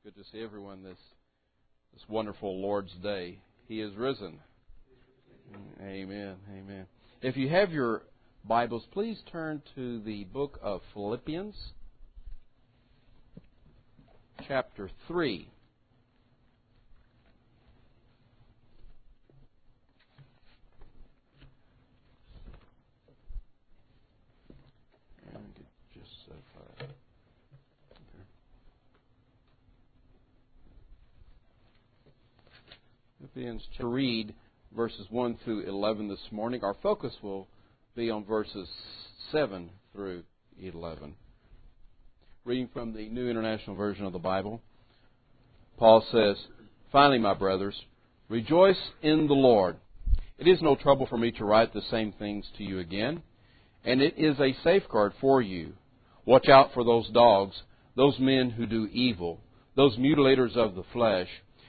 Good to see everyone this wonderful Lord's Day. He is risen. Amen. Amen. If you have your Bibles, please turn to the book of Philippians, chapter 3. Philippians to read verses 1 through 11 this morning. Our focus will be on verses 7 through 11. Reading from the New International Version of the Bible, Paul says, "Finally, my brothers, rejoice in the Lord. It is no trouble for me to write the same things to you again, and it is a safeguard for you. Watch out for those dogs, those men who do evil, those mutilators of the flesh.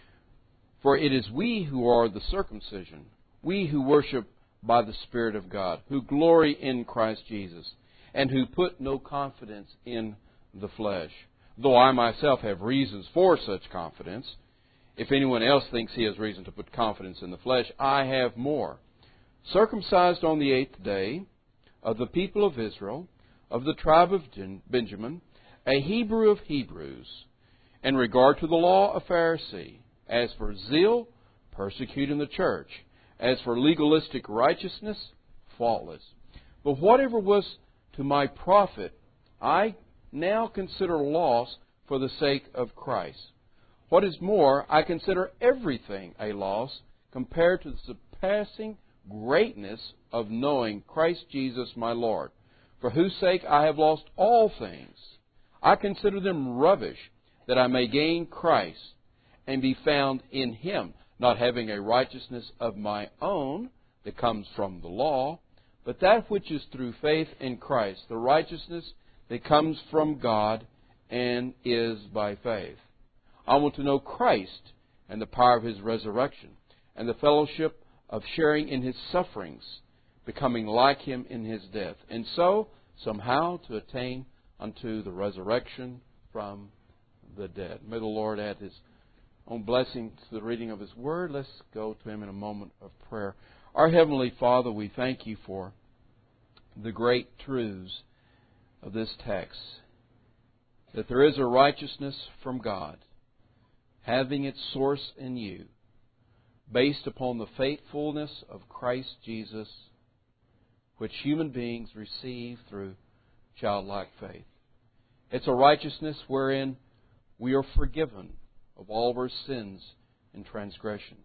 For it is we who are the circumcision, we who worship by the Spirit of God, who glory in Christ Jesus, and who put no confidence in the flesh. Though I myself have reasons for such confidence, if anyone else thinks he has reason to put confidence in the flesh, I have more. Circumcised on the 8th day, of the people of Israel, of the tribe of Benjamin, a Hebrew of Hebrews, in regard to the law, a Pharisee. As for zeal, persecuting the church. As for legalistic righteousness, faultless. But whatever was to my profit, I now consider loss for the sake of Christ. What is more, I consider everything a loss compared to the surpassing greatness of knowing Christ Jesus my Lord, for whose sake I have lost all things. I consider them rubbish, that I may gain Christ, and be found in Him, not having a righteousness of my own that comes from the law, but that which is through faith in Christ, the righteousness that comes from God and is by faith. I want to know Christ and the power of His resurrection, and the fellowship of sharing in His sufferings, becoming like Him in His death, and so somehow to attain unto the resurrection from the dead." May the Lord add His own blessing to the reading of His Word. Let's go to Him in a moment of prayer. Our Heavenly Father, we thank You for the great truths of this text, that there is a righteousness from God, having its source in You, based upon the faithfulness of Christ Jesus, which human beings receive through childlike faith. It's a righteousness wherein we are forgiven of all of our sins and transgressions.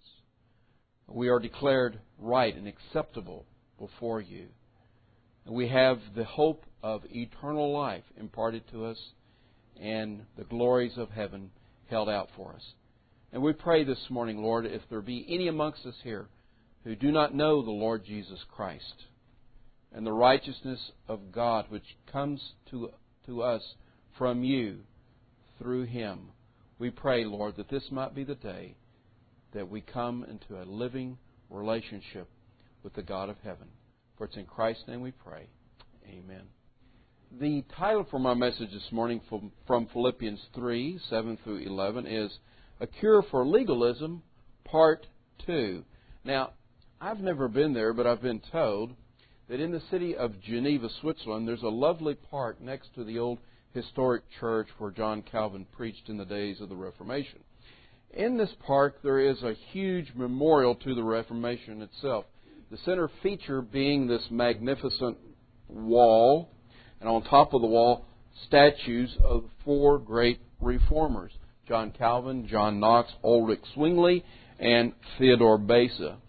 We are declared right and acceptable before You. And we have the hope of eternal life imparted to us and the glories of heaven held out for us. And we pray this morning, Lord, if there be any amongst us here who do not know the Lord Jesus Christ and the righteousness of God which comes to us from You through Him, we pray, Lord, that this might be the day that we come into a living relationship with the God of heaven. For it's in Christ's name we pray. Amen. The title for my message this morning from Philippians 3, 7 through 11 is A Cure for Legalism, Part 2. Now, I've never been there, but I've been told that in the city of Geneva, Switzerland, there's a lovely park next to the old historic church where John Calvin preached in the days of the Reformation. In this park, there is a huge memorial to the Reformation itself. The center feature being this magnificent wall, and on top of the wall, statues of four great reformers: John Calvin, John Knox, Ulrich Zwingli, and Theodore Beza.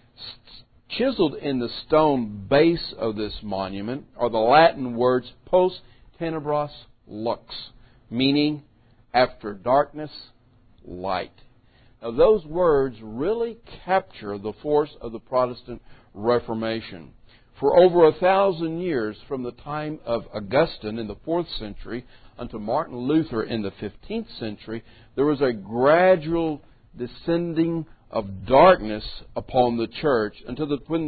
Chiseled in the stone base of this monument are the Latin words Post Tenebras Lux, meaning after darkness, light. Now, those words really capture the force of the Protestant Reformation. For over 1,000 years, from the time of Augustine in the 4th century unto Martin Luther in the 15th century, there was a gradual descending of darkness upon the church until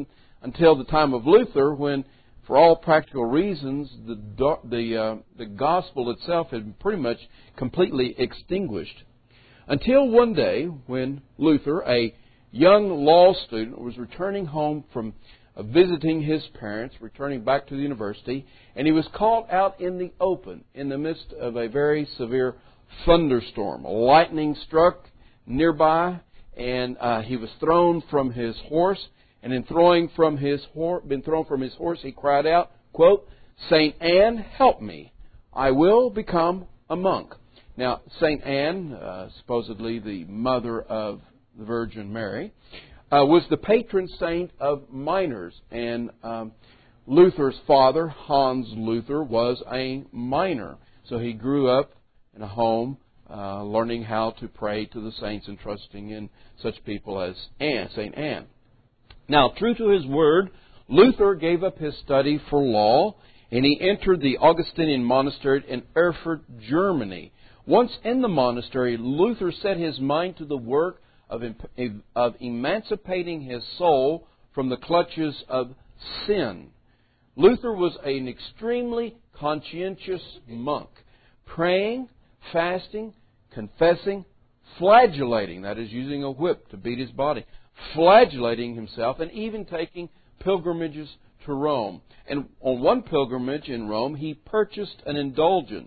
the time of Luther, when, for all practical reasons, the gospel itself had pretty much completely extinguished. Until one day when Luther, a young law student, was returning home from visiting his parents, returning back to the university, and he was caught out in the open in the midst of a very severe thunderstorm. Lightning struck nearby, and he was thrown from his horse. And in being thrown from his horse, he cried out, quote, "Saint Anne, help me. I will become a monk." Now, Saint Anne, supposedly the mother of the Virgin Mary, was the patron saint of miners. And Luther's father, Hans Luther, was a miner. So he grew up in a home learning how to pray to the saints and trusting in such people as Saint Anne. Now, true to his word, Luther gave up his study for law, and he entered the Augustinian monastery in Erfurt, Germany. Once in the monastery, Luther set his mind to the work of emancipating his soul from the clutches of sin. Luther was an extremely conscientious monk, praying, fasting, confessing, flagellating, that is, using a whip to beat his body, flagellating himself, and even taking pilgrimages to Rome. And on one pilgrimage in Rome, he purchased an indulgence,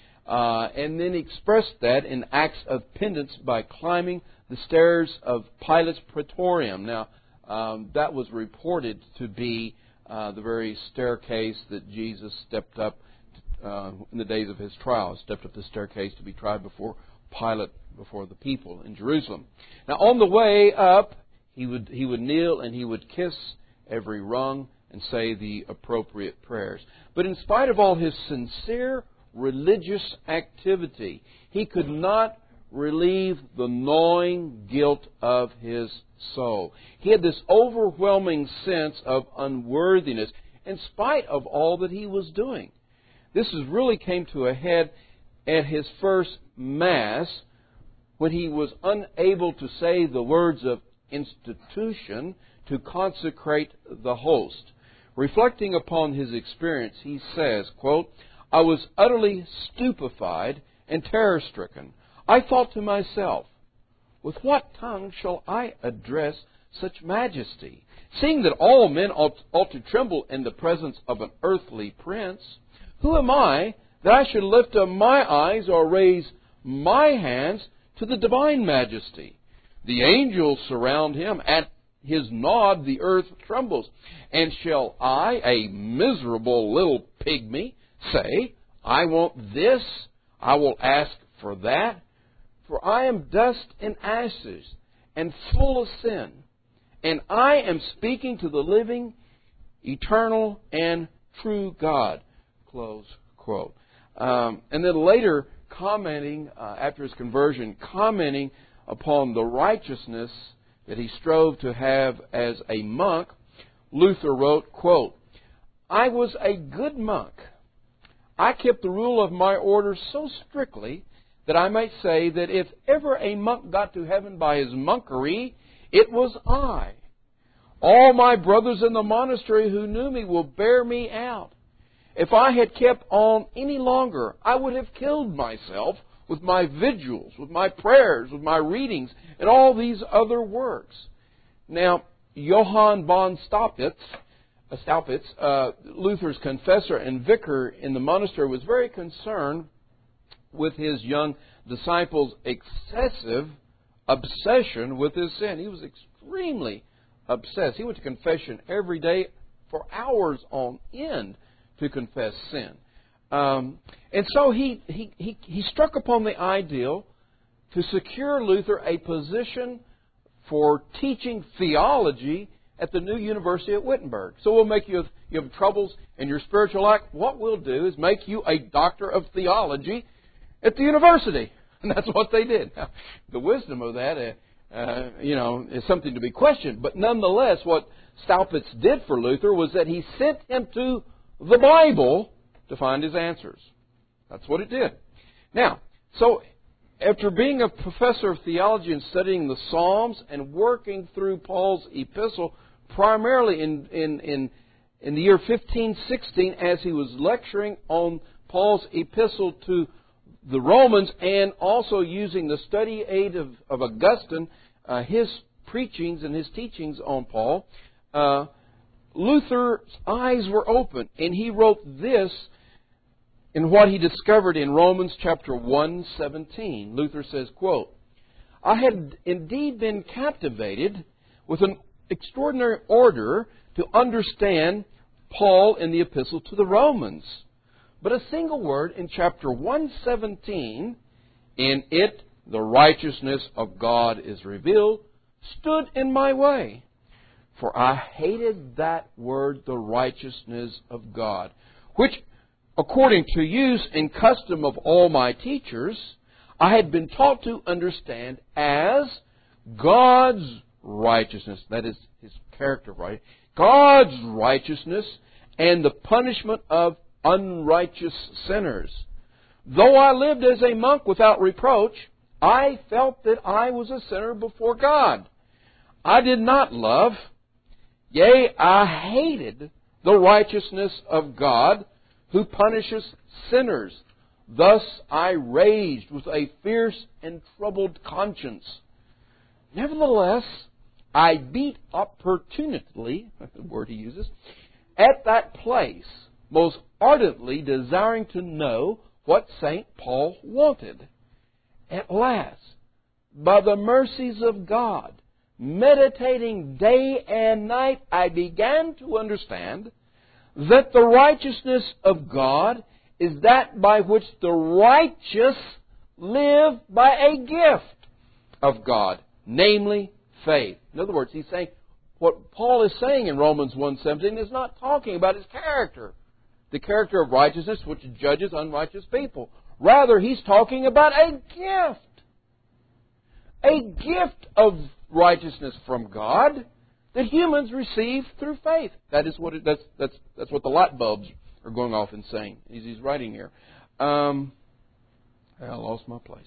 and then expressed that in acts of penance by climbing the stairs of Pilate's Praetorium. Now, that was reported to be the very staircase that Jesus stepped up in the days of his trial. Stepped up the staircase to be tried before Pilate, before the people in Jerusalem. Now, on the way up, he would kneel and he would kiss every rung and say the appropriate prayers. But in spite of all his sincere religious activity, he could not relieve the gnawing guilt of his soul. He had this overwhelming sense of unworthiness in spite of all that he was doing. This really came to a head at his first Mass when he was unable to say the words of institution to consecrate the host. Reflecting upon his experience, he says, quote, "I was utterly stupefied and terror-stricken. I thought to myself, with what tongue shall I address such majesty, seeing that all men ought to tremble in the presence of an earthly prince? Who am I that I should lift up my eyes or raise my hands to the divine majesty? The angels surround him. At his nod the earth trembles. And shall I, a miserable little pygmy, say, I want this, I will ask for that? For I am dust and ashes, and full of sin. And I am speaking to the living, eternal, and true God." Close quote. And then later, commenting, after his conversion, commenting upon the righteousness that he strove to have as a monk, Luther wrote, quote, "I was a good monk. I kept the rule of my order so strictly that I might say that if ever a monk got to heaven by his monkery, it was I. All my brothers in the monastery who knew me will bear me out. If I had kept on any longer, I would have killed myself with my vigils, with my prayers, with my readings, and all these other works." Now, Johann von Staupitz, Luther's confessor and vicar in the monastery, was very concerned with his young disciple's excessive obsession with his sin. He was extremely obsessed. He went to confession every day for hours on end to confess sin. And so he struck upon the ideal to secure Luther a position for teaching theology at the new university at Wittenberg. So we'll make you have troubles in your spiritual life. What we'll do is make you a doctor of theology at the university. And that's what they did. Now, the wisdom of that, is something to be questioned. But nonetheless, what Staupitz did for Luther was that he sent him to the Bible to find his answers. That's what it did. Now, so after being a professor of theology and studying the Psalms and working through Paul's epistle, primarily in the year 1516, as he was lecturing on Paul's epistle to the Romans and also using the study aid of Augustine, his preachings and his teachings on Paul, Luther's eyes were open, and he wrote this in what he discovered in Romans chapter 1:17. Luther says, quote, "I had indeed been captivated with an extraordinary order to understand Paul in the epistle to the Romans. But a single word in chapter 1:17, in it the righteousness of God is revealed, stood in my way. For I hated that word, the righteousness of God, which, according to use and custom of all my teachers, I had been taught to understand as God's righteousness." That is His character, right? God's righteousness and the punishment of unrighteous sinners. Though I lived as a monk without reproach, I felt that I was a sinner before God. I did not love, yea, I hated the righteousness of God, who punishes sinners. Thus I raged with a fierce and troubled conscience. Nevertheless, I beat opportunely, that's the word he uses, at that place, most ardently desiring to know what St. Paul wanted. At last, by the mercies of God, meditating day and night, I began to understand that the righteousness of God is that by which the righteous live by a gift of God, namely faith. In other words, he's saying what Paul is saying in Romans 1:17 is not talking about his character, the character of righteousness which judges unrighteous people. Rather, he's talking about a gift of righteousness from God that humans receive through faith. That is what that's what the light bulbs are going off and saying. He's writing here. I lost my place.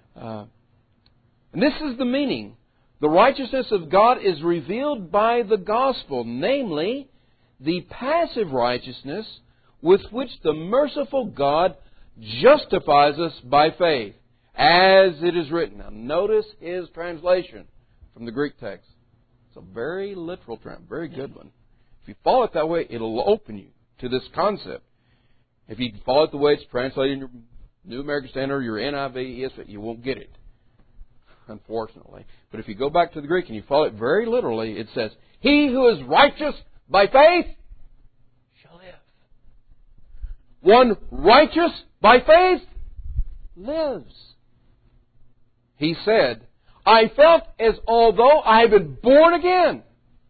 And this is the meaning. The righteousness of God is revealed by the gospel, namely the passive righteousness with which the merciful God justifies us by faith, as it is written. Now notice his translation from the Greek text. It's a very literal translation, very good one. If you follow it that way, it'll open you to this concept. If you follow it the way it's translated in your New American Standard, your NIV, ESV, you won't get it, unfortunately. But if you go back to the Greek and you follow it very literally, it says, "He who is righteous by faith shall live." One righteous by faith lives. He said, "I felt as although I had been born again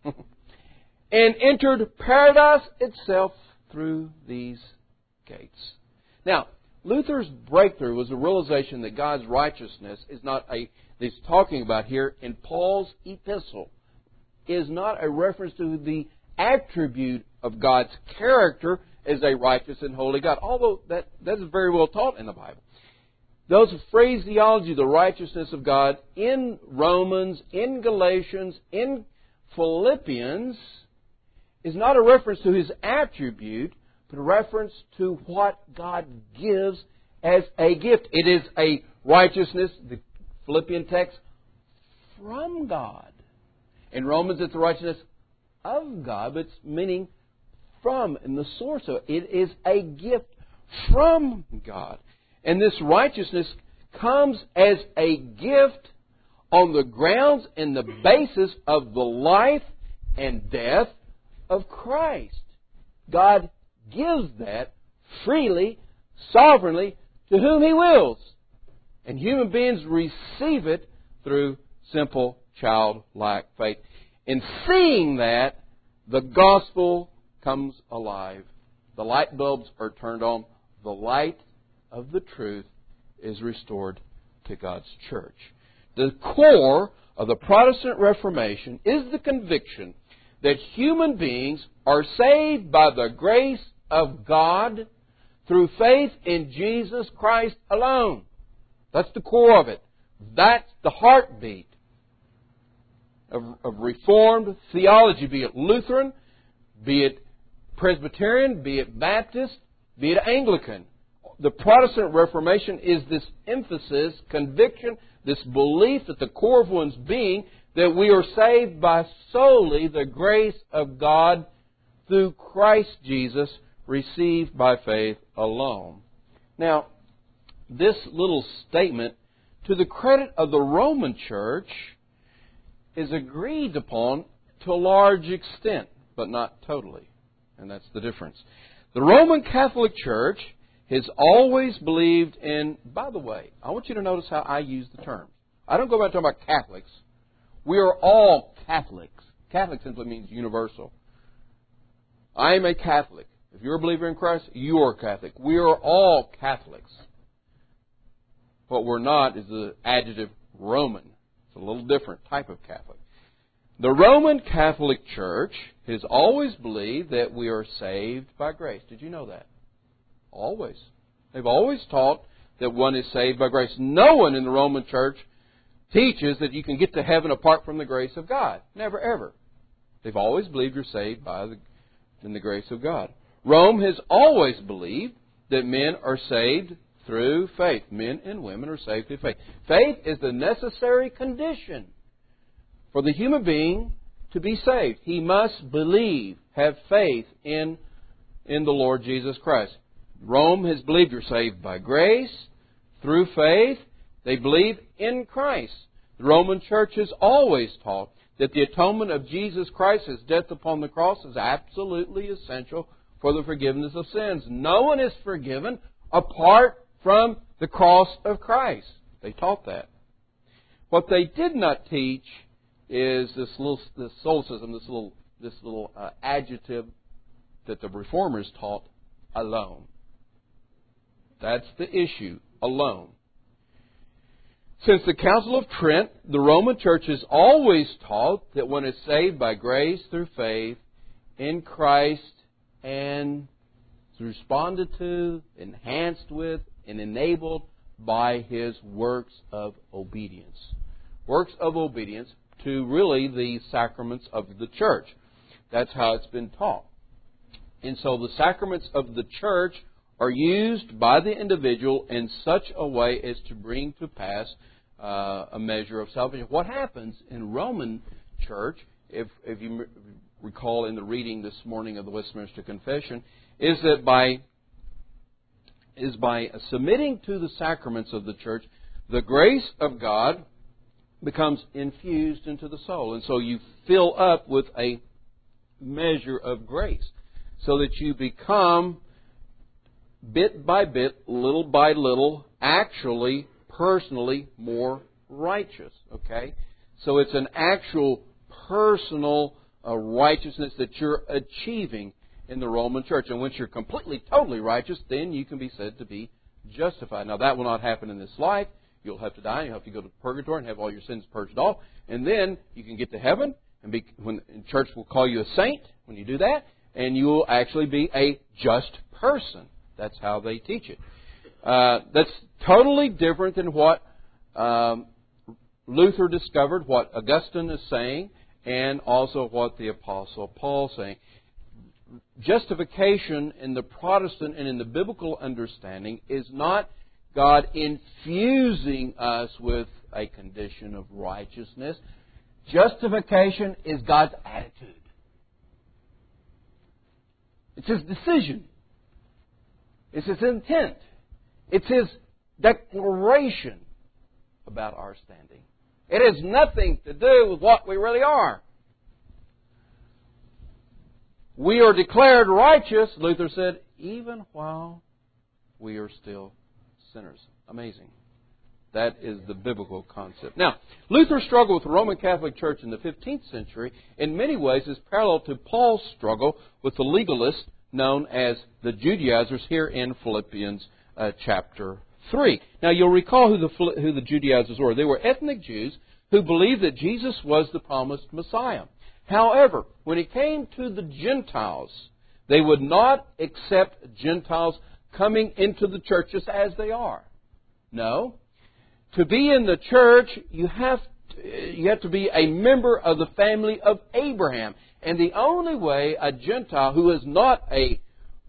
and entered paradise itself through these gates." Now, Luther's breakthrough was a realization that God's righteousness is not he's talking about here in Paul's epistle, is not a reference to the attribute of God's character as a righteous and holy God, although that is very well taught in the Bible. Those phraseology, the righteousness of God, in Romans, in Galatians, in Philippians, is not a reference to His attribute, but a reference to what God gives as a gift. It is a righteousness, the Philippian text, from God. In Romans, it's a righteousness of God, but it's meaning from, and the source of it. It is a gift from God. And this righteousness comes as a gift on the grounds and the basis of the life and death of Christ. God gives that freely, sovereignly, to whom He wills. And human beings receive it through simple childlike faith. In seeing that, the gospel comes alive. The light bulbs are turned on. The light of the truth is restored to God's church. The core of the Protestant Reformation is the conviction that human beings are saved by the grace of God through faith in Jesus Christ alone. That's the core of it. That's the heartbeat of Reformed theology, be it Lutheran, be it Presbyterian, be it Baptist, be it Anglican. the Protestant Reformation is this emphasis, conviction, this belief at the core of one's being that we are saved by solely the grace of God through Christ Jesus, received by faith alone. Now, this little statement, to the credit of the Roman Church, is agreed upon to a large extent, but not totally. And that's the difference. The Roman Catholic Church has always believed in, by the way, I want you to notice how I use the term. I don't go about talking about Catholics. We are all Catholics. Catholic simply means universal. I am a Catholic. If you're a believer in Christ, you are Catholic. We are all Catholics. What we're not is the adjective Roman. It's a little different type of Catholic. The Roman Catholic Church has always believed that we are saved by grace. Did you know that? Always. They've always taught that one is saved by grace. No one in the Roman Church teaches that you can get to heaven apart from the grace of God. Never, ever. They've always believed you're saved in the grace of God. Rome has always believed that men are saved through faith. Men and women are saved through faith. Faith is the necessary condition for the human being to be saved. He must believe, have faith in the Lord Jesus Christ. Rome has believed you're saved by grace, through faith. They believe in Christ. The Roman Church has always taught that the atonement of Jesus Christ, His death upon the cross, is absolutely essential for the forgiveness of sins. No one is forgiven apart from the cross of Christ. They taught that. What they did not teach is this solecism, this little adjective that the Reformers taught, alone. That's the issue, alone. Since the Council of Trent, the Roman Church has always taught that one is saved by grace through faith in Christ and responded to, enhanced with, and enabled by His works of obedience. Works of obedience to really the sacraments of the church. That's how it's been taught. And so the sacraments of the church are used by the individual in such a way as to bring to pass a measure of salvation. What happens in Roman church, if you recall in the reading this morning of the Westminster Confession, is that by submitting to the sacraments of the church, the grace of God becomes infused into the soul. And so you fill up with a measure of grace so that you become, bit by bit, little by little, actually, personally, more righteous. Okay? So it's an actual personal righteousness that you're achieving in the Roman Church. And once you're completely, totally righteous, then you can be said to be justified. Now, that will not happen in this life. You'll have to die. You'll have to go to purgatory and have all your sins purged off. And then you can get to heaven. And church will call you a saint when you do that. And you will actually be a just person. That's how they teach it. That's totally different than what Luther discovered, what Augustine is saying, and also what the Apostle Paul is saying. Justification in the Protestant and in the biblical understanding is not God infusing us with a condition of righteousness. Justification is God's attitude. It's His decision. It's His intent. It's His declaration about our standing. It has nothing to do with what we really are. We are declared righteous, Luther said, even while we are still sinners. Amazing. That is the biblical concept. Now, Luther's struggle with the Roman Catholic Church in the 15th century in many ways is parallel to Paul's struggle with the legalists known as the Judaizers here in Philippians chapter 3. Now, you'll recall who the Judaizers were. They were ethnic Jews who believed that Jesus was the promised Messiah. However, when it came to the Gentiles, they would not accept Gentiles coming into the church just as they are. No. To be in the church, you have to be a member of the family of Abraham. And the only way a Gentile who is not a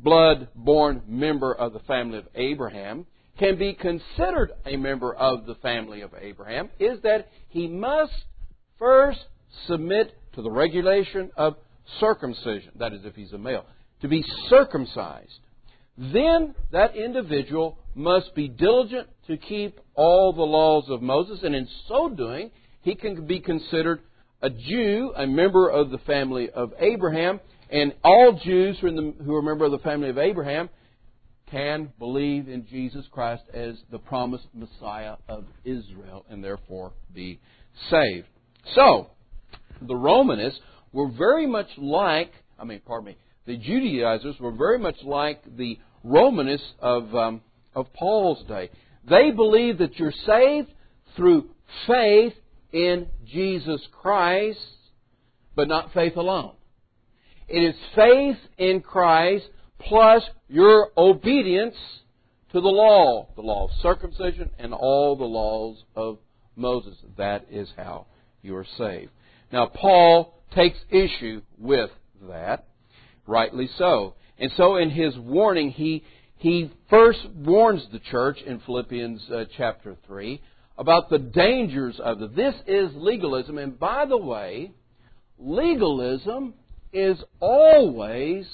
blood-born member of the family of Abraham can be considered a member of the family of Abraham is that he must first submit to the regulation of circumcision. That is, if he's a male, to be circumcised. Then that individual must be diligent to keep all the laws of Moses, and in so doing, he can be considered a Jew, a member of the family of Abraham, and all Jews who are a member of the family of Abraham can believe in Jesus Christ as the promised Messiah of Israel and therefore be saved. So, the Romanists were very much like, the Judaizers were very much like the Romanists of Paul's day. They believed that you're saved through faith in Jesus Christ, but not faith alone. It is faith in Christ plus your obedience to the law of circumcision and all the laws of Moses. That is how you are saved. Now, Paul takes issue with that, rightly so. And so in his warning, he first warns the church in Philippians chapter 3 about the dangers of it. This is legalism. And by the way, legalism is always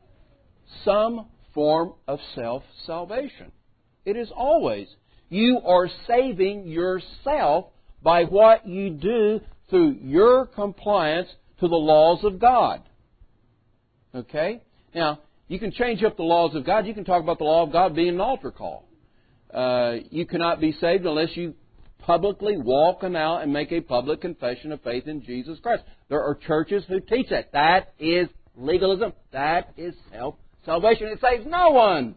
some form of self-salvation. It is always. You are saving yourself by what you do through your compliance to the laws of God. Okay? Now, you can change up the laws of God. You can talk about the law of God being an altar call. You cannot be saved unless you publicly walk out and make a public confession of faith in Jesus Christ. There are churches who teach that. That is legalism. That is self-salvation. It saves no one.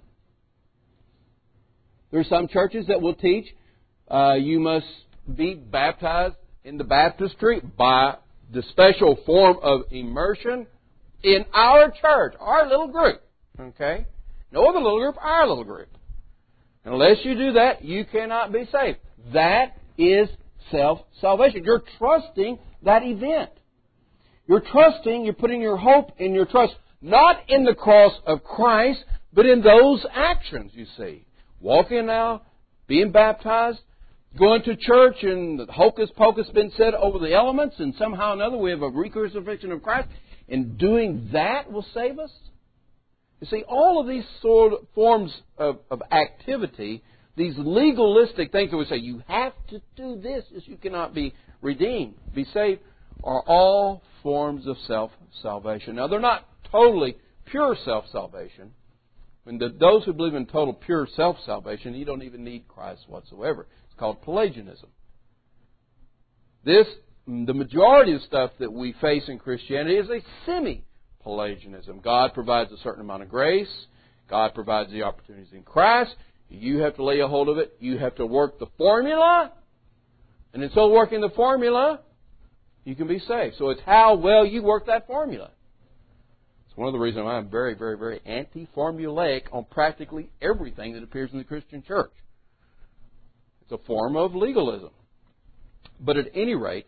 There are some churches that will teach you must be baptized in the baptistry by the special form of immersion in our church, our little group. Okay? No other little group, our little group. Unless you do that, you cannot be saved. That is self-salvation. You're trusting that event. You're putting your hope and your trust not in the cross of Christ, but in those actions, you see. Walking now, being baptized, going to church, and the hocus pocus been said over the elements, and somehow or another we have a re-crucifixion of Christ, and doing that will save us. You see, all of these sort of forms of activity, these legalistic things that we say, you have to do this, as you cannot be redeemed, be saved, are all forms of self-salvation. Now, they're not totally pure self-salvation. And those who believe in total pure self-salvation, you don't even need Christ whatsoever. It's called Pelagianism. The majority of stuff that we face in Christianity is a semi-Pelagianism. God provides a certain amount of grace. God provides the opportunities in Christ. You have to lay a hold of it. You have to work the formula. And in so working the formula, you can be saved. So it's how well you work that formula. It's one of the reasons why I'm very, very, very anti-formulaic on practically everything that appears in the Christian church. It's a form of legalism. But at any rate,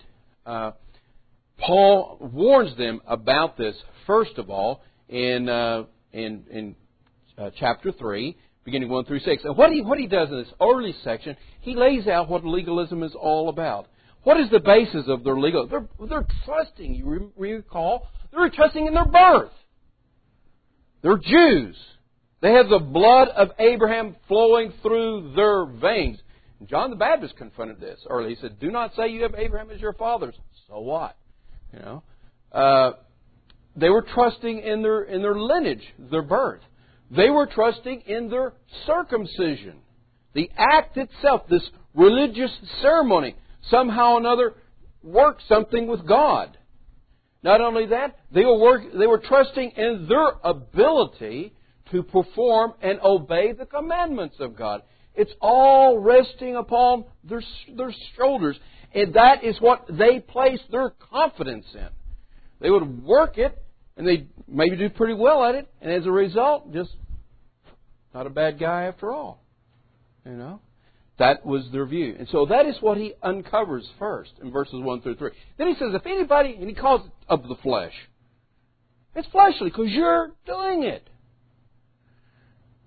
Paul warns them about this, first of all, in chapter 3, beginning 1 through 6. And what he does in this early section, he lays out what legalism is all about. What is the basis of their legalism? They're trusting, you recall, they're trusting in their birth. They're Jews. They have the blood of Abraham flowing through their veins. And John the Baptist confronted this early. He said, "Do not say you have Abraham as your fathers." So what? They were trusting in their lineage, their birth. They were trusting in their circumcision. The act itself, this religious ceremony, somehow or another worked something with God. Not only that, they were trusting in their ability to perform and obey the commandments of God. It's all resting upon their shoulders. And that is what they placed their confidence in. They would work it, and they'd maybe do pretty well at it, and as a result, just not a bad guy after all. That was their view. And so that is what he uncovers first in verses 1 through 3. Then he says, if anybody, and he calls it of the flesh, it's fleshly because you're doing it.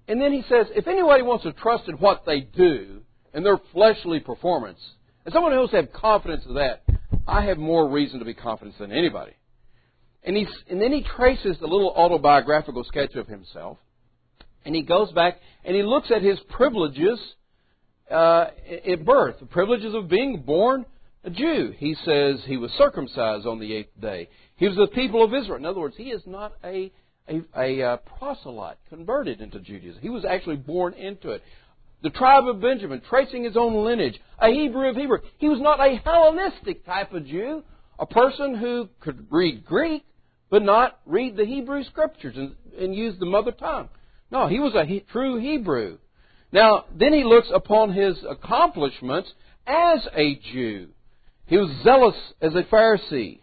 And then he says, if anybody wants to trust in what they do and their fleshly performance, and someone else have confidence in that, I have more reason to be confident than anybody. And then he traces the little autobiographical sketch of himself, and he goes back and he looks at his privileges at birth, the privileges of being born a Jew. He says he was circumcised on the 8th day. He was the people of Israel. In other words, he is not a proselyte converted into Judaism. He was actually born into it. The tribe of Benjamin, tracing his own lineage, a Hebrew of Hebrew. He was not a Hellenistic type of Jew, a person who could read Greek, but not read the Hebrew Scriptures and use the mother tongue. No, he was a true Hebrew. Now, then he looks upon his accomplishments as a Jew. He was zealous as a Pharisee.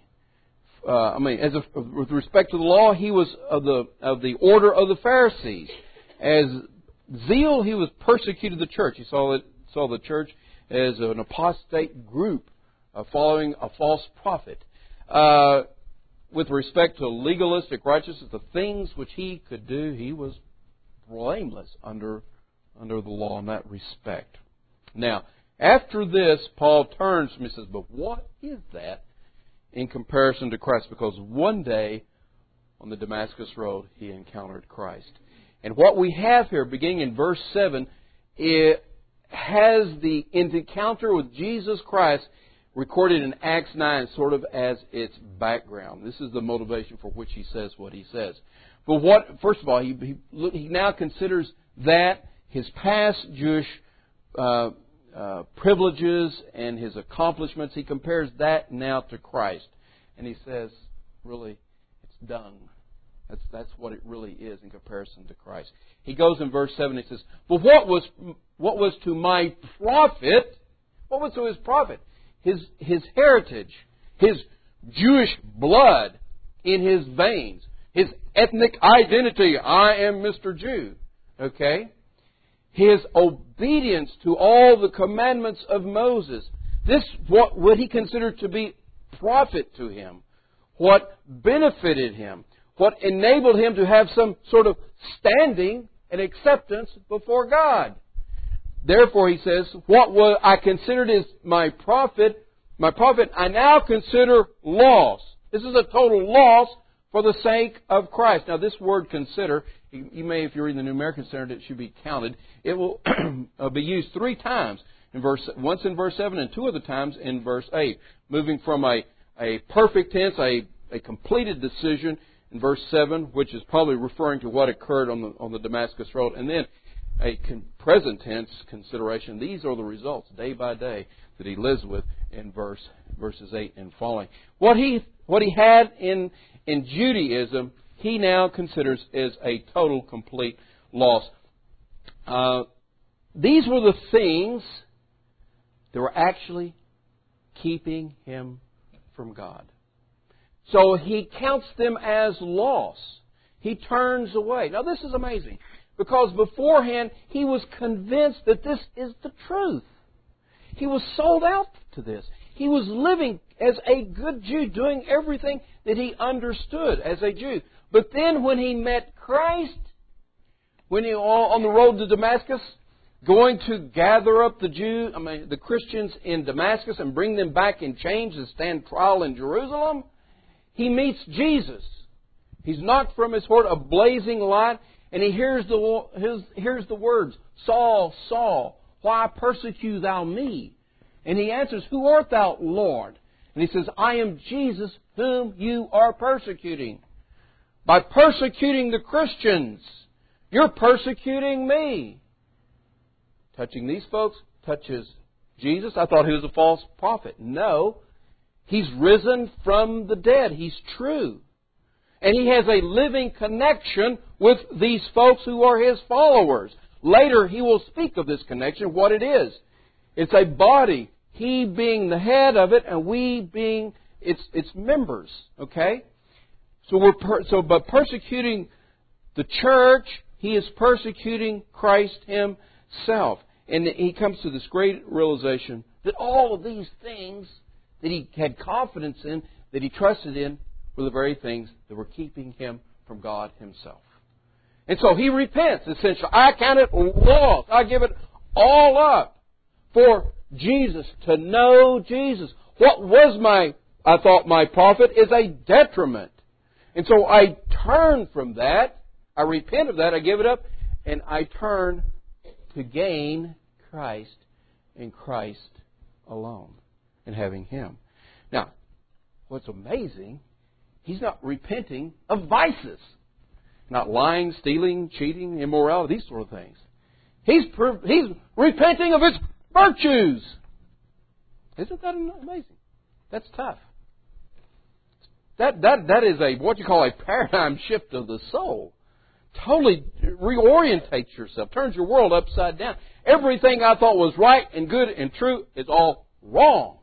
With respect to the law, he was of the order of the Pharisees. As zeal, he was persecuted the church. He saw the church as an apostate group following a false prophet. With respect to legalistic righteousness, the things which he could do, he was blameless under the law in that respect. Now, after this, Paul turns to me and says, but what is that in comparison to Christ? Because one day on the Damascus Road, he encountered Christ. And what we have here, beginning in verse 7, it has the encounter with Jesus Christ recorded in Acts 9 sort of as its background. This is the motivation for which he says what he says. But first of all, he now considers that his past Jewish privileges and his accomplishments, he compares that now to Christ. And he says, really, it's dung. That's what it really is in comparison to Christ. He goes in verse 7 and he says, but what was to my profit? What was to his profit? His heritage, his Jewish blood in his veins, his ethnic identity, I am Mr. Jew. Okay? His obedience to all the commandments of Moses. This what he considered to be profit to him. What benefited him. What enabled him to have some sort of standing and acceptance before God. Therefore, he says, what I considered as my profit, I now consider loss. This is a total loss for the sake of Christ. Now, this word consider, you may, if you're in the New American Standard, it should be counted. It will be used 3 times. Once in verse 7 and 2 other times in verse 8. Moving from a perfect tense, a completed decision in verse 7, which is probably referring to what occurred on the Damascus Road. And then a present tense consideration. These are the results day by day that he lives with in verses 8 and following. What he had in Judaism, he now considers as a total, complete loss. These were the things that were actually keeping him from God. So he counts them as loss. He turns away. Now this is amazing, because beforehand he was convinced that this is the truth. He was sold out to this. He was living as a good Jew, doing everything that he understood as a Jew. But then when he met Christ, when he on the road to Damascus, going to gather up the Christians in Damascus and bring them back in chains to stand trial in Jerusalem, he meets Jesus. He's knocked from his horse a blazing light, and he hears the words, Saul, Saul, why persecute thou me? And he answers, who art thou, Lord? And he says, I am Jesus whom you are persecuting. By persecuting the Christians, you're persecuting me. Touching these folks touches Jesus. I thought he was a false prophet. No. He's risen from the dead. He's true. And he has a living connection with these folks who are his followers. Later he will speak of this connection, what it is. It's a body. He being the head of it and we being its members. Okay? So by persecuting the church, he is persecuting Christ himself. And he comes to this great realization that all of these things that he had confidence in, that he trusted in, were the very things that were keeping him from God himself. And so he repents, essentially. I count it lost. I give it all up for Jesus, to know Jesus. What was I thought my profit is a detriment. And so I turn from that. I repent of that. I give it up. And I turn to gain Christ and Christ alone and having Him. Now, what's amazing, he's not repenting of vices. Not lying, stealing, cheating, immorality, these sort of things. He's repenting of his virtues. Isn't that amazing? That's tough. That is what you call a paradigm shift of the soul. Totally reorientates yourself, turns your world upside down. Everything I thought was right and good and true is all wrong.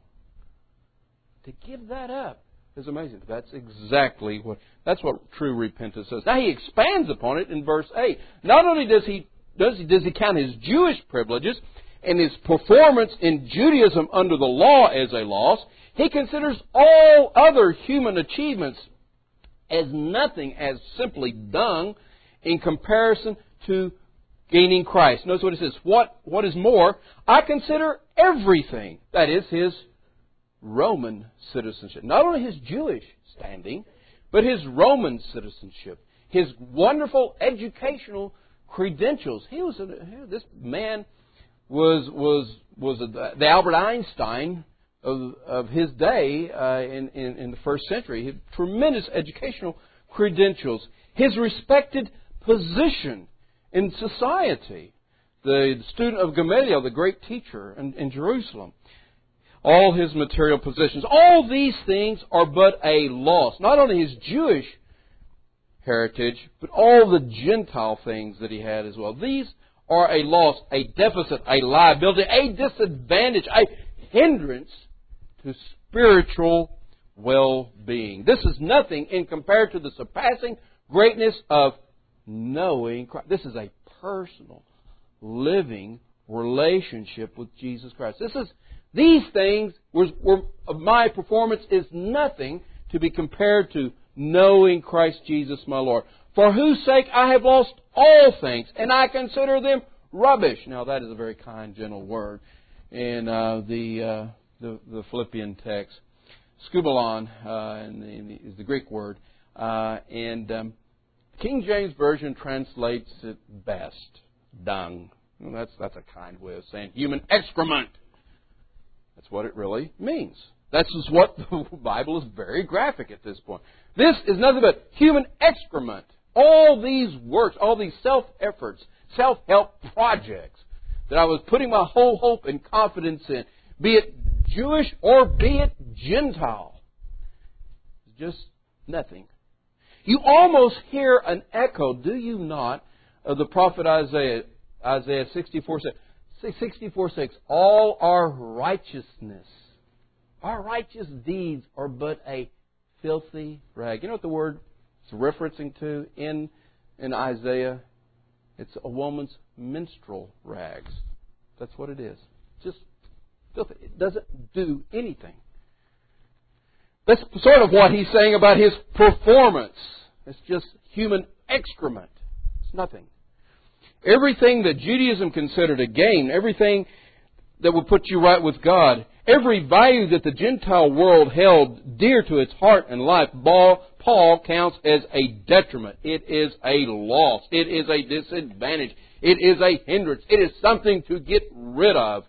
To give that up is amazing. That's exactly what true repentance is. Now he expands upon it in verse 8. Not only does he count his Jewish privileges and his performance in Judaism under the law as a loss, he considers all other human achievements as nothing, as simply dung in comparison to gaining Christ. Notice what it says. What is more, I consider everything, that is his Roman citizenship. Not only his Jewish standing, but his Roman citizenship. His wonderful educational credentials. This man was the Albert Einstein of his day in the first century. He had tremendous educational credentials. His respected position in society. The student of Gamaliel, the great teacher in Jerusalem. All his material possessions. All these things are but a loss. Not only his Jewish heritage, but all the Gentile things that he had as well. These are a loss, a deficit, a liability, a disadvantage, a hindrance to spiritual well-being. This is nothing in compared to the surpassing greatness of knowing Christ. This is a personal, living relationship with Jesus Christ. These things of my performance is nothing to be compared to knowing Christ Jesus my Lord, for whose sake I have lost all things, and I consider them rubbish. Now that is a very kind, gentle word in the Philippian text. Skubalon is the Greek word, and King James Version translates it best, dung. Well, that's a kind way of saying human excrement. That's what it really means. This is what the Bible is very graphic at this point. This is nothing but human excrement. All these works, all these self-efforts, self-help projects that I was putting my whole hope and confidence in, be it Jewish or be it Gentile, is just nothing. You almost hear an echo, do you not, of the prophet Isaiah 64:6. 64:6. All our righteousness, our righteous deeds are but a filthy rag. You know what the word is referencing to in Isaiah? It's a woman's menstrual rags. That's what it is. Just filthy. It doesn't do anything. That's sort of what he's saying about his performance. It's just human excrement. It's nothing. Everything that Judaism considered a gain, everything that would put you right with God, every value that the Gentile world held dear to its heart and life, Paul counts as a detriment. It is a loss. It is a disadvantage. It is a hindrance. It is something to get rid of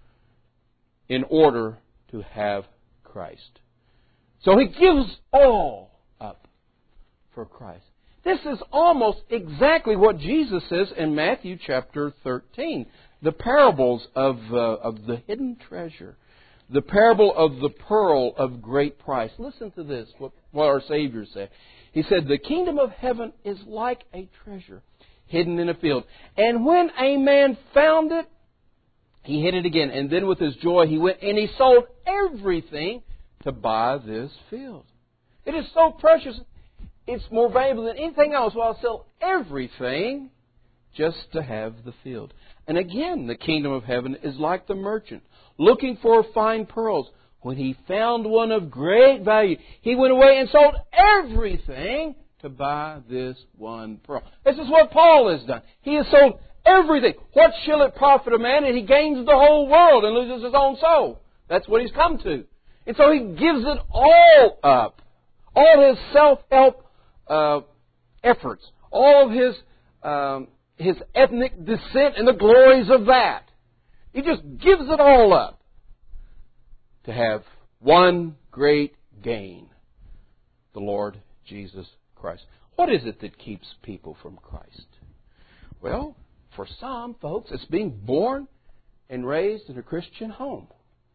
in order to have Christ. So he gives all up for Christ. This is almost exactly what Jesus says in Matthew chapter 13. The parables of the hidden treasure. The parable of the pearl of great price. Listen to this, what our Savior said. He said, the kingdom of heaven is like a treasure hidden in a field. And when a man found it, he hid it again. And then with his joy he went and he sold everything to buy this field. It is so precious. It's more valuable than anything else. Well, I'll sell everything just to have the field. And again, the kingdom of heaven is like the merchant looking for fine pearls. When he found one of great value, he went away and sold everything to buy this one pearl. This is what Paul has done. He has sold everything. What shall it profit a man if he gains the whole world and loses his own soul? That's what he's come to. And so he gives it all up. All his self-help efforts. All of his ethnic descent and the glories of that. He just gives it all up to have one great gain. The Lord Jesus Christ. What is it that keeps people from Christ? Well, for some folks, it's being born and raised in a Christian home.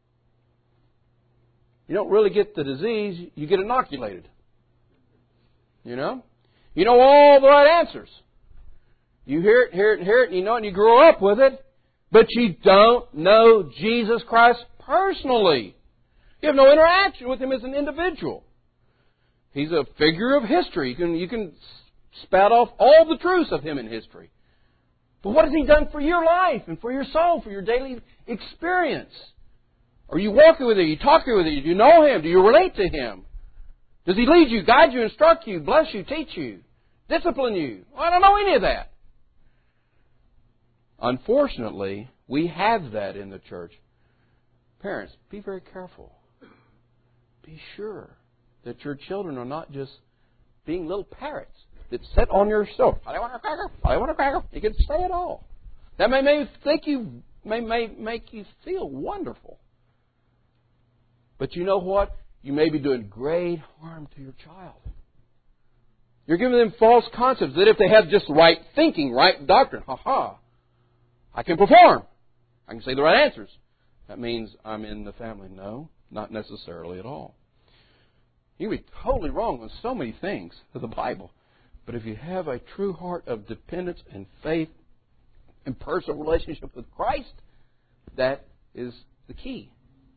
You don't really get the disease, you get inoculated. You know? You know all the right answers. You hear it, and you know it, and you grow up with it, but you don't know Jesus Christ personally. You have no interaction with Him as an individual. He's a figure of history. You can spout off all the truths of Him in history. But what has He done for your life and for your soul, for your daily experience? Are you walking with Him? Are you talking with Him? Do you know Him? Do you relate to Him? Does He lead you, guide you, instruct you, bless you, teach you, discipline you? Well, I don't know any of that. Unfortunately, we have that in the church. Parents, be very careful. Be sure that your children are not just being little parrots that sit on your sofa. I want a cracker. I want a cracker. You can say it all. That may make you feel wonderful. But you know what? You may be doing great harm to your child. You're giving them false concepts that if they have just right thinking, right doctrine, I can perform. I can say the right answers. That means I'm in the family. No, not necessarily at all. You can be totally wrong on so many things of the Bible. But if you have a true heart of dependence and faith and personal relationship with Christ, that is the key.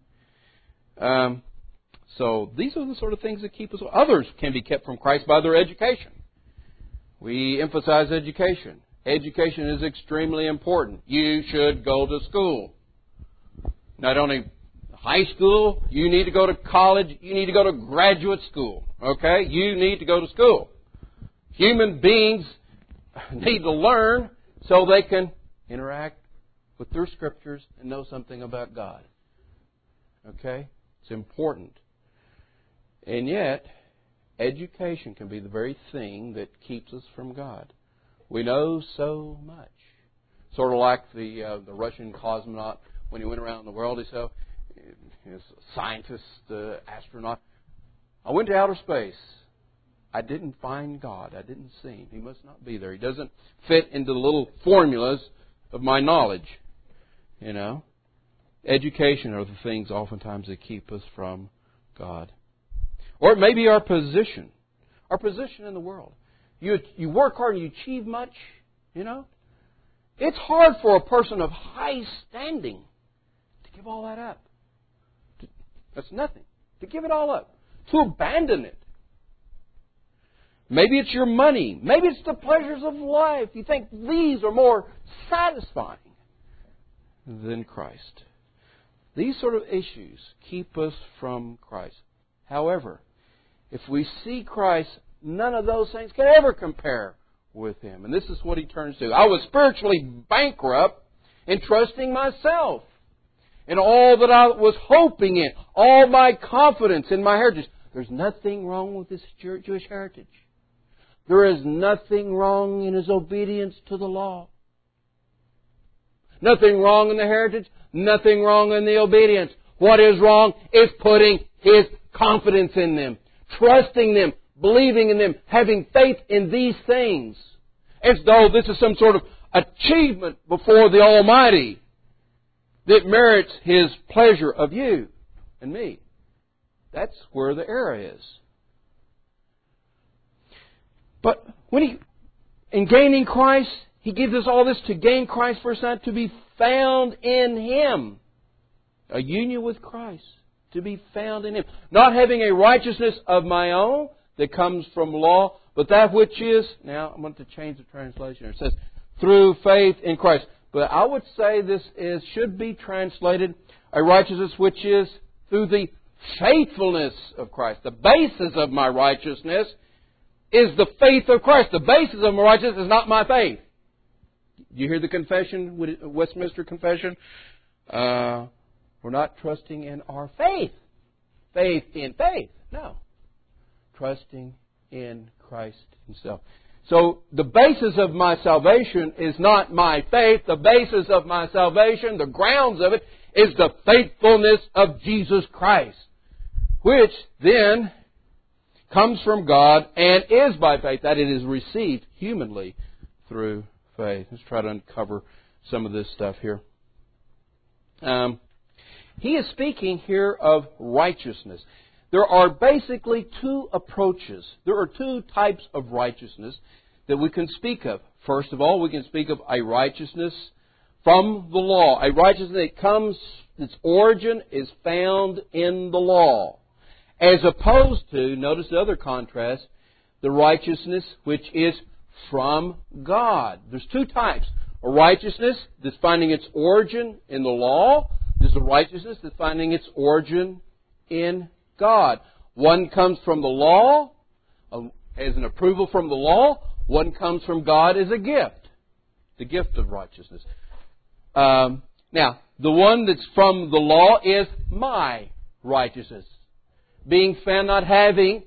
So these are the sort of things that keep us. Others can be kept from Christ by their education. We emphasize education. Education is extremely important. You should go to school. Not only high school, you need to go to college, you need to go to graduate school. Okay? You need to go to school. Human beings need to learn so they can interact with their Scriptures and know something about God. Okay? It's important. And yet, education can be the very thing that keeps us from God. We know so much. Sort of like the Russian cosmonaut, when he went around the world, he said, he's a scientist, astronaut. I went to outer space. I didn't find God. I didn't see Him. He must not be there. He doesn't fit into the little formulas of my knowledge. You know? Education are the things oftentimes that keep us from God. Or it may be our position. Our position in the world. You work hard and you achieve much, you know. It's hard for a person of high standing to give all that up. That's nothing. To give it all up. To abandon it. Maybe it's your money. Maybe it's the pleasures of life. You think these are more satisfying than Christ. These sort of issues keep us from Christ. However, if we see Christ, none of those things can ever compare with Him. And this is what He turns to. I was spiritually bankrupt in trusting myself and all that I was hoping in, all my confidence in my heritage. There's nothing wrong with this Jewish heritage. There is nothing wrong in his obedience to the law. Nothing wrong in the heritage. Nothing wrong in the obedience. What is wrong is putting his confidence in them, trusting them, believing in them, having faith in these things, as though this is some sort of achievement before the Almighty that merits His pleasure of you and me. That's where the error is. But in gaining Christ, He gives us all this to gain Christ first, not to be found in Him. A union with Christ, to be found in Him. Not having a righteousness of my own that comes from law, but that which is, now I'm going to change the translation. It says, through faith in Christ. But I would say this should be translated, a righteousness which is through the faithfulness of Christ. The basis of my righteousness is the faith of Christ. The basis of my righteousness is not my faith. You hear the confession, Westminster Confession? We're not trusting in our faith. Faith in faith. No. Trusting in Christ Himself. So the basis of my salvation is not my faith. The basis of my salvation, the grounds of it, is the faithfulness of Jesus Christ, which then comes from God and is by faith, that it is received humanly through faith. Let's try to uncover some of this stuff here. He is speaking here of righteousness. There are basically two approaches. There are two types of righteousness that we can speak of. First of all, we can speak of a righteousness from the law. A righteousness that comes, its origin is found in the law. As opposed to, notice the other contrast, the righteousness which is from God. There's two types. A righteousness that's finding its origin in the law. There's a righteousness that's finding its origin in God. One comes from the law as an approval from the law. One comes from God as a gift. The gift of righteousness. Now, the one that's from the law is my righteousness. Being found not having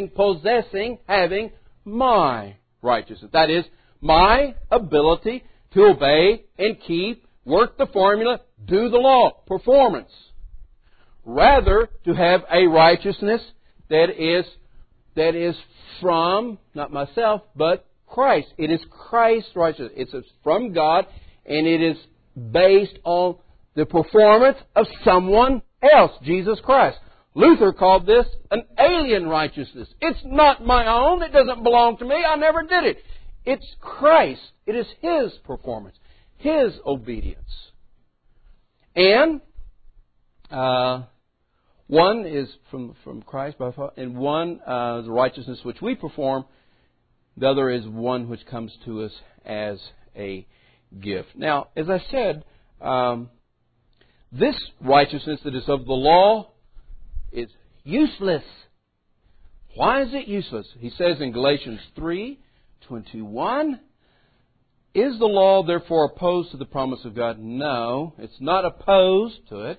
my righteousness. That is, my ability to obey and keep, work the formula, do the law, performance. Rather, to have a righteousness that is from, not myself, but Christ. It is Christ's righteousness. It's from God, and it is based on the performance of someone else, Jesus Christ. Luther called this an alien righteousness. It's not my own. It doesn't belong to me. I never did it. It's Christ. It is His performance, His obedience. And one is from Christ by far, and one the righteousness which we perform. The other is one which comes to us as a gift. Now, as I said, this righteousness that is of the law is useless. Why is it useless? He says in Galatians 3:21, is the law therefore opposed to the promise of God? No, it's not opposed to it.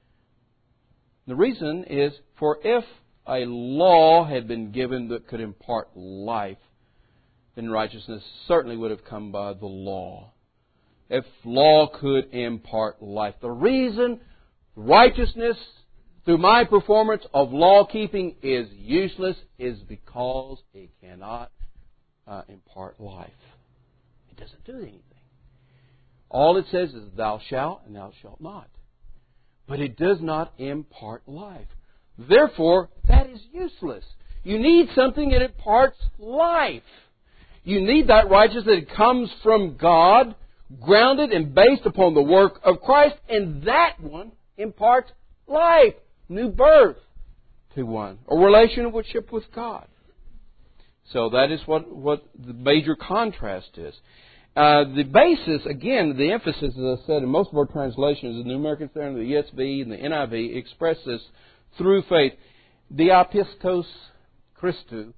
The reason is, for if a law had been given that could impart life, then righteousness certainly would have come by the law. If law could impart life. The reason righteousness through my performance of law-keeping is useless is because it cannot impart life. It doesn't do anything. All it says is, thou shalt and thou shalt not. But it does not impart life. Therefore, that is useless. You need something that imparts life. You need that righteousness that comes from God, grounded and based upon the work of Christ, and that one imparts life, new birth to one, a relationship with God. So that is what the major contrast is. The basis, again, the emphasis, as I said, in most of our translations, the New American Standard, the ESV, and the NIV, express this through faith. Diapistos Christou,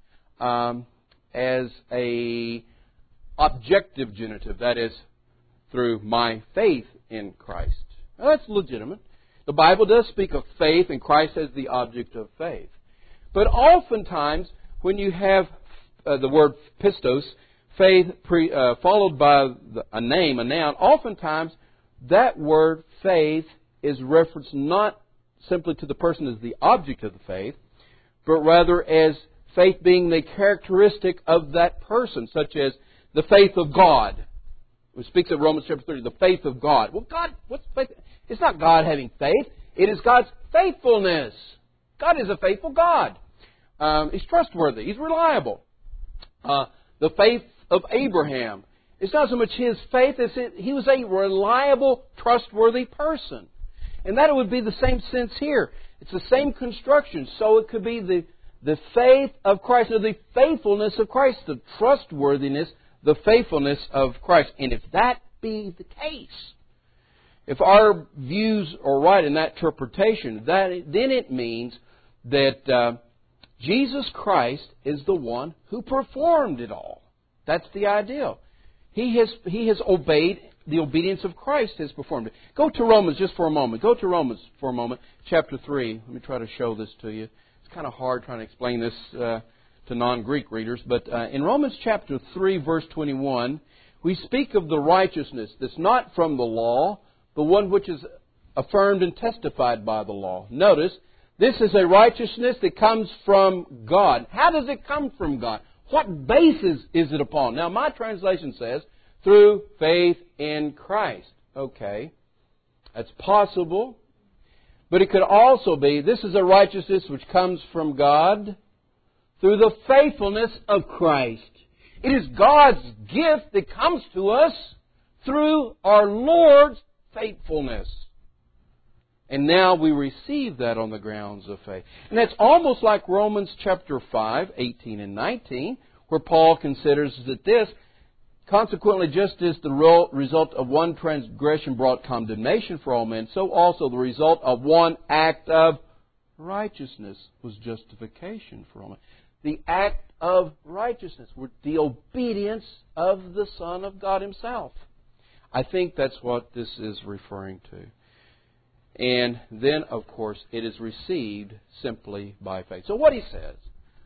as a objective genitive, that is, through my faith in Christ. Now, that's legitimate. The Bible does speak of faith and Christ as the object of faith. But oftentimes, when you have the word pistos, faith followed by a name, a noun, oftentimes that word faith is referenced not simply to the person as the object of the faith, but rather as faith being the characteristic of that person, such as the faith of God. It speaks of Romans chapter 30, the faith of God. Well, God, what's faith? It's not God having faith. It is God's faithfulness. God is a faithful God. He's trustworthy. He's reliable. The faith of Abraham. It's not so much his faith as he was a reliable, trustworthy person. And that would be the same sense here. It's the same construction. So it could be the faith of Christ, or the faithfulness of Christ, the trustworthiness, the faithfulness of Christ. And if that be the case, if our views are right in that interpretation, then it means that Jesus Christ is the one who performed it all. That's the ideal. He has obeyed. The obedience of Christ has performed it. Go to Romans just for a moment. Go to Romans for a moment, chapter 3. Let me try to show this to you. It's kind of hard trying to explain this to non-Greek readers. But in Romans chapter 3, verse 21, we speak of the righteousness that's not from the law, the one which is affirmed and testified by the law. Notice, this is a righteousness that comes from God. How does it come from God? What basis is it upon? Now, my translation says, through faith in Christ. Okay, that's possible. But it could also be, this is a righteousness which comes from God through the faithfulness of Christ. It is God's gift that comes to us through our Lord's faithfulness. And now we receive that on the grounds of faith. And that's almost like Romans chapter 5, 18 and 19, where Paul considers that this, consequently, just as the result of one transgression brought condemnation for all men, so also the result of one act of righteousness was justification for all men. The act of righteousness, the obedience of the Son of God Himself. I think that's what this is referring to. And then, of course, it is received simply by faith. So what he says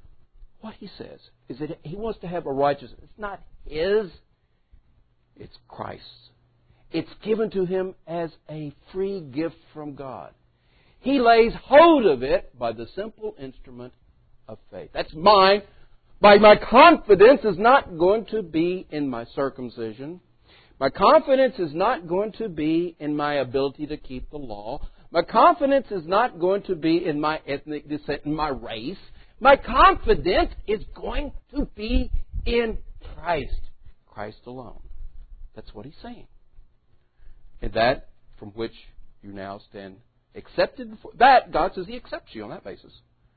is that he wants to have a righteousness. It's not his, it's Christ's. It's given to him as a free gift from God. He lays hold of it by the simple instrument of faith. That's mine. My confidence is not going to be in my circumcision. My confidence is not going to be in my ability to keep the law. My confidence is not going to be in my ethnic descent, in my race. My confidence is going to be in Christ. Christ alone. That's what he's saying. And that from which you now stand accepted. That, God says He accepts you on that basis.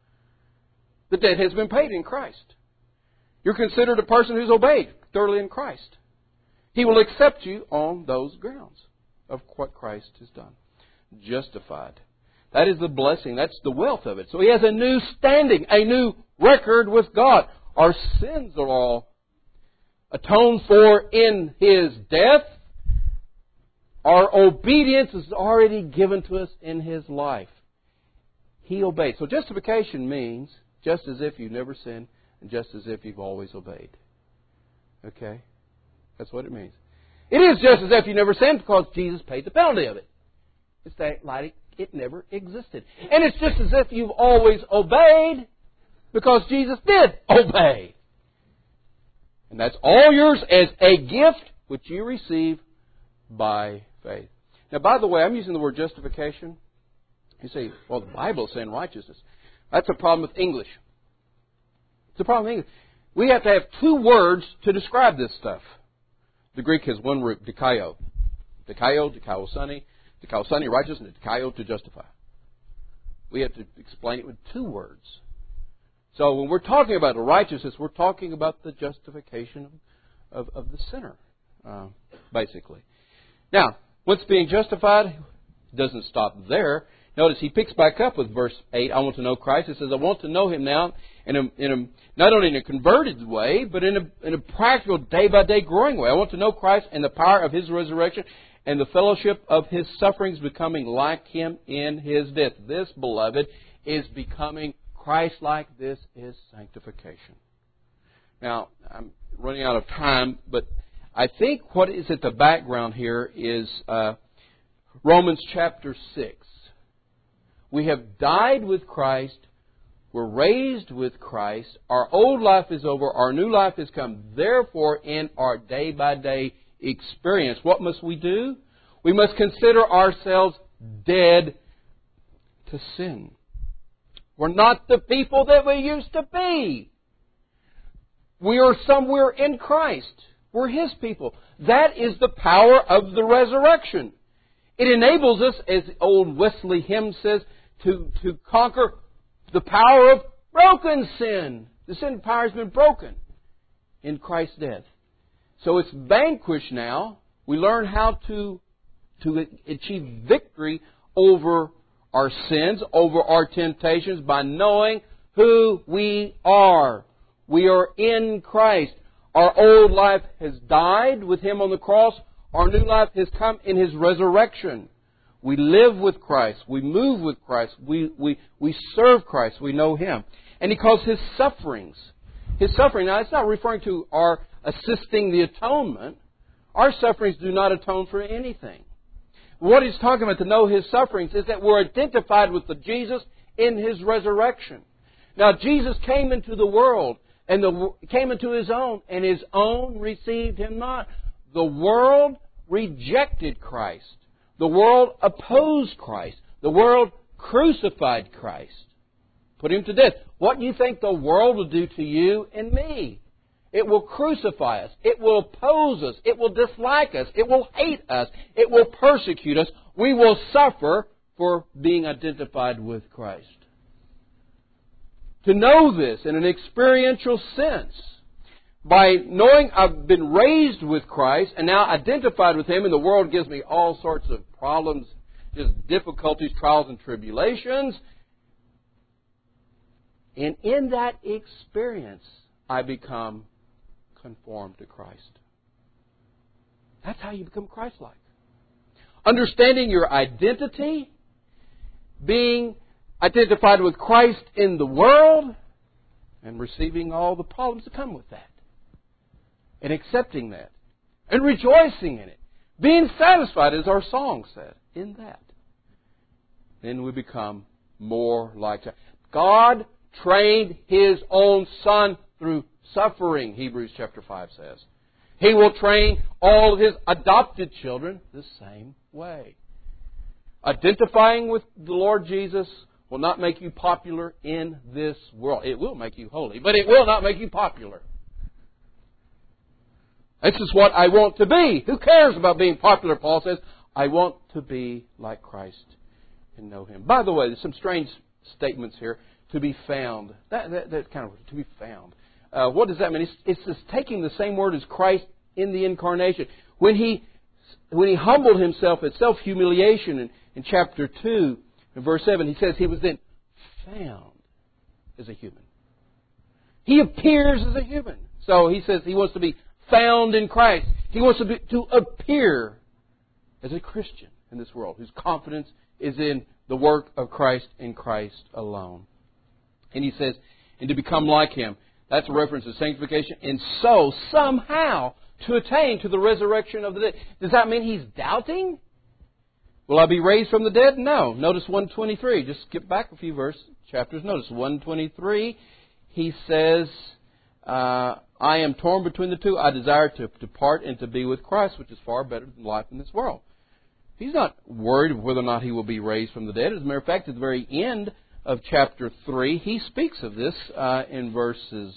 The debt has been paid in Christ. You're considered a person who's obeyed thoroughly in Christ. He will accept you on those grounds of what Christ has done. Justified. That is the blessing. That's the wealth of it. So he has a new standing, a new record with God. Our sins are all atoned for in His death. Our obedience is already given to us in His life. He obeyed. So justification means just as if you've never sinned and just as if you've always obeyed. Okay? That's what it means. It is just as if you never sinned because Jesus paid the penalty of it. It's that like it never existed. And it's just as if you've always obeyed because Jesus did obey. And that's all yours as a gift which you receive by faith. Now, by the way, I'm using the word justification. You say, well, the Bible is saying righteousness. That's a problem with English. It's a problem with English. We have to have two words to describe this stuff. The Greek has one root, dikaio. Dikaio, dikaosani. Dikaosani, righteous, and dikaio, to justify. We have to explain it with two words. So when we're talking about the righteousness, we're talking about the justification of the sinner, basically. Now, once being justified, it doesn't stop there. Notice he picks back up with verse 8. I want to know Christ. He says, I want to know Him now not only in a converted way, but in a practical, day-by-day growing way. I want to know Christ and the power of His resurrection and the fellowship of His sufferings, becoming like Him in His death. This, beloved, is becoming Christ-like. This is sanctification. Now, I'm running out of time, but I think what is at the background here is Romans chapter 6. We have died with Christ. We're raised with Christ. Our old life is over. Our new life has come. Therefore, in our day-by-day experience, what must we do? We must consider ourselves dead to sin. We're not the people that we used to be. We are somewhere in Christ. We're His people. That is the power of the resurrection. It enables us, as old Wesley hymn says, to conquer the power of broken sin. The sin power has been broken in Christ's death. So it's vanquished now. We learn how to achieve victory over our sins, over our temptations, by knowing who we are. We are in Christ. Our old life has died with Him on the cross. Our new life has come in His resurrection. We live with Christ. We move with Christ. We serve Christ. We know Him. And He calls His sufferings. His suffering, now it's not referring to our assisting the atonement. Our sufferings do not atone for anything. What He's talking about to know His sufferings is that we're identified with the Jesus in His resurrection. Now, Jesus came into the world and came into His own, and His own received Him not. The world rejected Christ. The world opposed Christ. The world crucified Christ. Put Him to death. What do you think the world will do to you and me? It will crucify us. It will oppose us. It will dislike us. It will hate us. It will persecute us. We will suffer for being identified with Christ. To know this in an experiential sense, by knowing I've been raised with Christ and now identified with Him, and the world gives me all sorts of problems, just difficulties, trials, and tribulations, and in that experience, I become conformed to Christ. That's how you become Christ-like. Understanding your identity, being identified with Christ in the world, and receiving all the problems that come with that. And accepting that. And rejoicing in it. Being satisfied, as our song said, in that. Then we become more like that. God trained His own Son through suffering, Hebrews chapter 5 says. He will train all of His adopted children the same way. Identifying with the Lord Jesus will not make you popular in this world. It will make you holy, but it will not make you popular. This is what I want to be. Who cares about being popular, Paul says. I want to be like Christ and know Him. By the way, there's some strange statements here. To be found. That kind of, to be found. What does that mean? It's just taking the same word as Christ in the incarnation. When He humbled Himself at self-humiliation in chapter 2, in verse 7, He says He was then found as a human. He appears as a human. So He says He wants to be found in Christ. He wants to appear as a Christian in this world, whose confidence is in the work of Christ and Christ alone. And He says, and to become like Him. That's a reference to sanctification. And so, somehow, to attain to the resurrection of the dead. Does that mean He's doubting? Will I be raised from the dead? No. Notice 123. Just skip back a few chapters. Notice 123. He says, I am torn between the two. I desire to depart and to be with Christ, which is far better than life in this world. He's not worried whether or not he will be raised from the dead. As a matter of fact, at the very end of chapter 3, he speaks of this in verses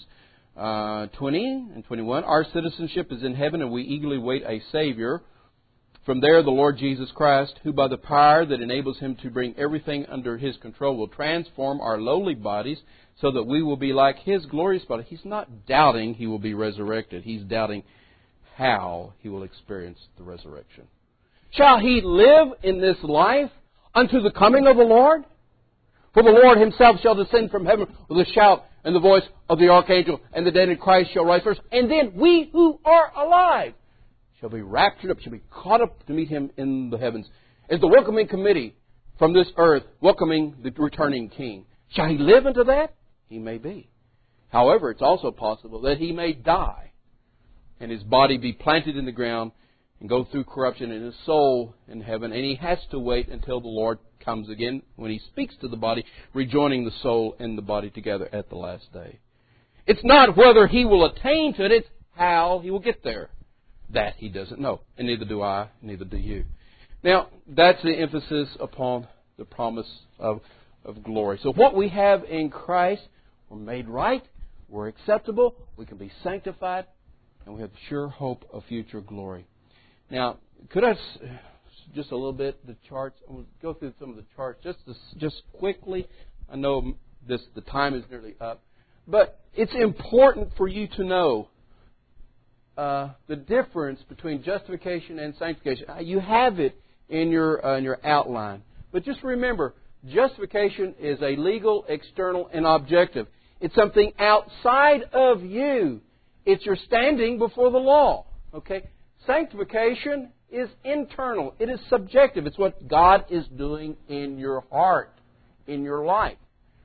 20 and 21. Our citizenship is in heaven, and we eagerly wait a Savior. From there, the Lord Jesus Christ, who by the power that enables Him to bring everything under His control will transform our lowly bodies so that we will be like His glorious body. He's not doubting He will be resurrected. He's doubting how He will experience the resurrection. Shall he live in this life unto the coming of the Lord? For the Lord Himself shall descend from heaven with a shout and the voice of the archangel, and the dead in Christ shall rise first. And then we who are alive shall be raptured up, shall be caught up to meet Him in the heavens. As the welcoming committee from this earth, welcoming the returning King. Shall he live into that? He may be. However, it's also possible that he may die and his body be planted in the ground and go through corruption and his soul in heaven. And he has to wait until the Lord comes again when He speaks to the body, rejoining the soul and the body together at the last day. It's not whether he will attain to it, it's how he will get there. That he doesn't know. And neither do I, neither do you. Now, that's the emphasis upon the promise of glory. So what we have in Christ, we're made right, we're acceptable, we can be sanctified, and we have sure hope of future glory. Now, could I just a little bit the charts? I'm going to go through some of the charts just quickly. I know the time is nearly up, but it's important for you to know the difference between justification and sanctification. You have it in your outline, but just remember Justification is a legal, external, and objective. It's something outside of you. It's your standing before the law. Okay? Sanctification is internal. It is subjective. It's what God is doing in your heart, in your life.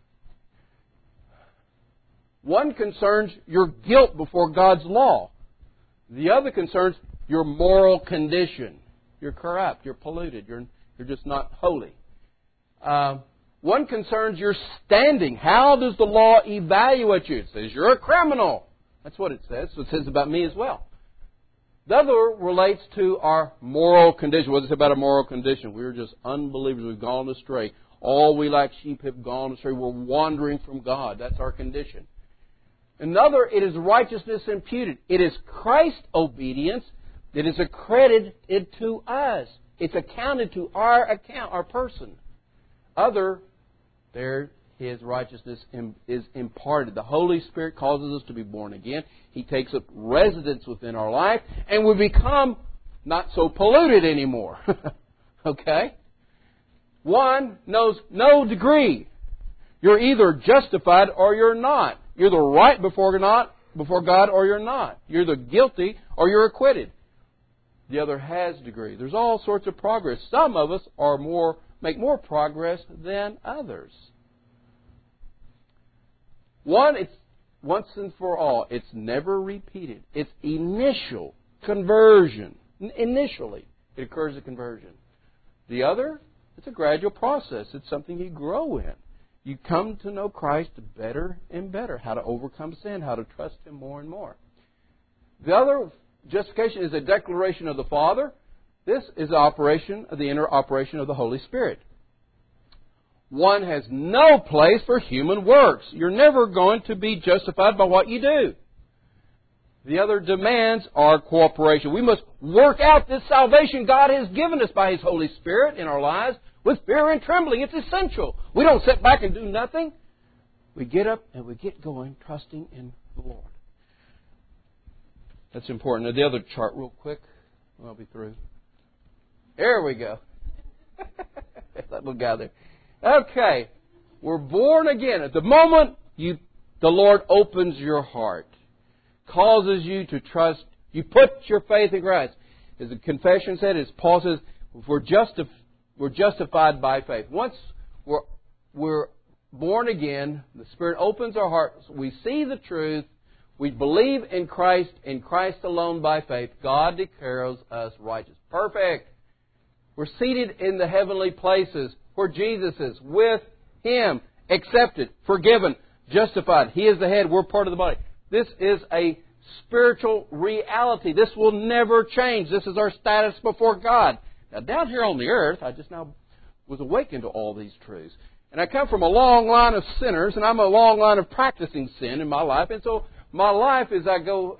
One concerns your guilt before God's law. The other concerns your moral condition. You're corrupt. You're polluted. You're just not holy. One concerns your standing. How does the law evaluate you? It says you're a criminal. That's what it says. So it says about me as well. The other relates to our moral condition. What is it about a moral condition? We're just unbelievers. We've gone astray. All we like sheep have gone astray. We're wandering from God. That's our condition. Another, it is righteousness imputed. It is Christ's obedience that is accredited to us. It's accounted to our account, our person. Other, there His righteousness is imparted. The Holy Spirit causes us to be born again. He takes up residence within our life, and we become not so polluted anymore. Okay? One knows no degree. You're either justified or you're not. You're either right before God or you're not. You're either guilty or you're acquitted. The other has degree. There's all sorts of progress. Some of us make more progress than others. One, it's once and for all. It's never repeated. It's initial conversion. Initially, it occurs at conversion. The other, it's a gradual process. It's something you grow in. You come to know Christ better and better. How to overcome sin. How to trust Him more and more. The other, justification, is a declaration of the Father. This is the inner operation of the Holy Spirit. One has no place for human works. You're never going to be justified by what you do. The other demands our cooperation. We must work out this salvation God has given us by His Holy Spirit in our lives with fear and trembling. It's essential. We don't sit back and do nothing. We get up and we get going, trusting in the Lord. That's important. Now, the other chart real quick. I'll be through. There we go. That little guy there. Okay. We're born again. At the moment the Lord opens your heart, causes you to trust, you put your faith in Christ. As the confession said, as Paul says, we're justified by faith. Once we're born again, the Spirit opens our hearts, we see the truth, we believe in Christ alone by faith. God declares us righteous. Perfect. We're seated in the heavenly places where Jesus is, with Him, accepted, forgiven, justified. He is the head, we're part of the body. This is a spiritual reality. This will never change. This is our status before God. Now, down here on the earth, I just now was awakened to all these truths. And I come from a long line of sinners, and I'm a long line of practicing sin in my life. And so my life as I go,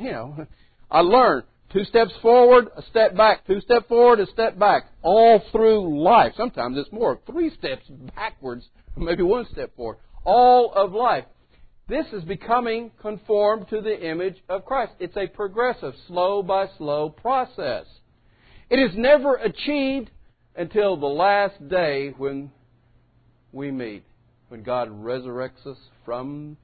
I learn 2 steps forward, a step back, 2 steps forward, a step back, all through life. Sometimes it's more, 3 steps backwards, maybe 1 step forward. All of life. This is becoming conformed to the image of Christ. It's a progressive, slow by slow process. It is never achieved until the last day when we meet, when God resurrects us from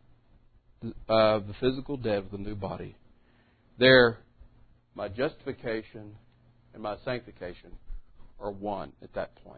the physical death of the new body. There, my justification and my sanctification are one at that point.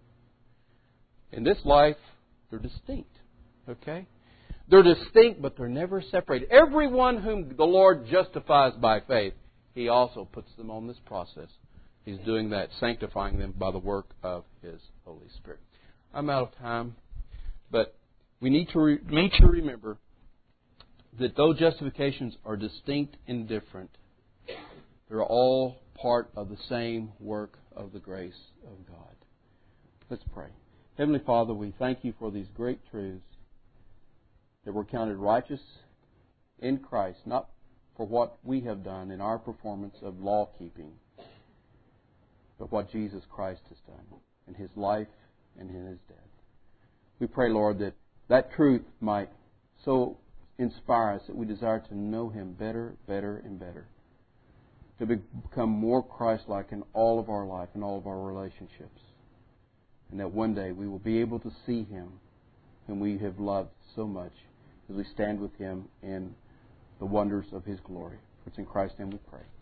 In this life, they're distinct. Okay? They're distinct, but they're never separated. Everyone whom the Lord justifies by faith, He also puts them on this process. He's doing that, sanctifying them by the work of His Holy Spirit. I'm out of time, but we need to remember that though justifications are distinct and different, they're all part of the same work of the grace of God. Let's pray. Heavenly Father, we thank You for these great truths, that we're counted righteous in Christ, not for what we have done in our performance of law-keeping, but what Jesus Christ has done in His life and in His death. We pray, Lord, that that truth might so inspire us that we desire to know Him better, better, and better, to become more Christ-like in all of our life and all of our relationships. and that one day we will be able to see Him whom we have loved so much as we stand with Him in the wonders of His glory. For it's in Christ's name we pray.